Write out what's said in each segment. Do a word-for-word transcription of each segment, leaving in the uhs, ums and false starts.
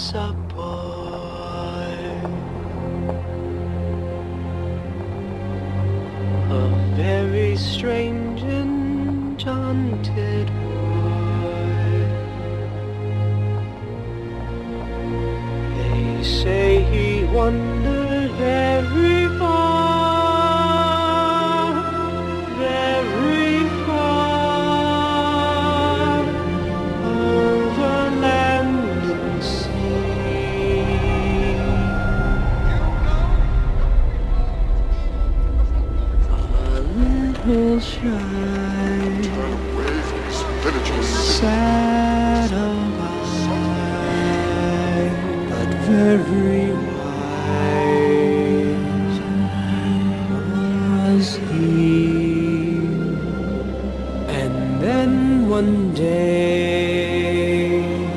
was a boy, a very strange and enchanted boy. They say he wandered very far, very far, over land and sea. A little shy, sad of eye, but very wise was he. And then one day,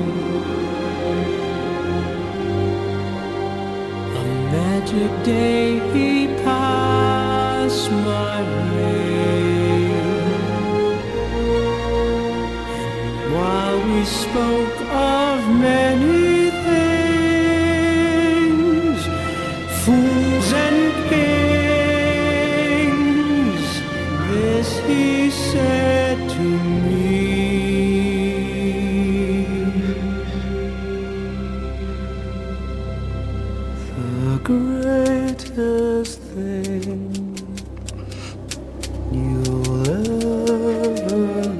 a magic day, he passed my way. And while we spoke of many things, fools and kings, this he said to me: the greatest thing you'll ever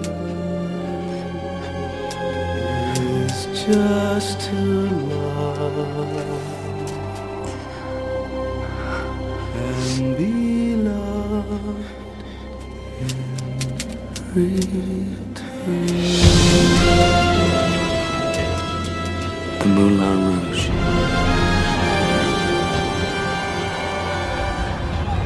learn is just to love and be loved in return. The Moulin Rouge.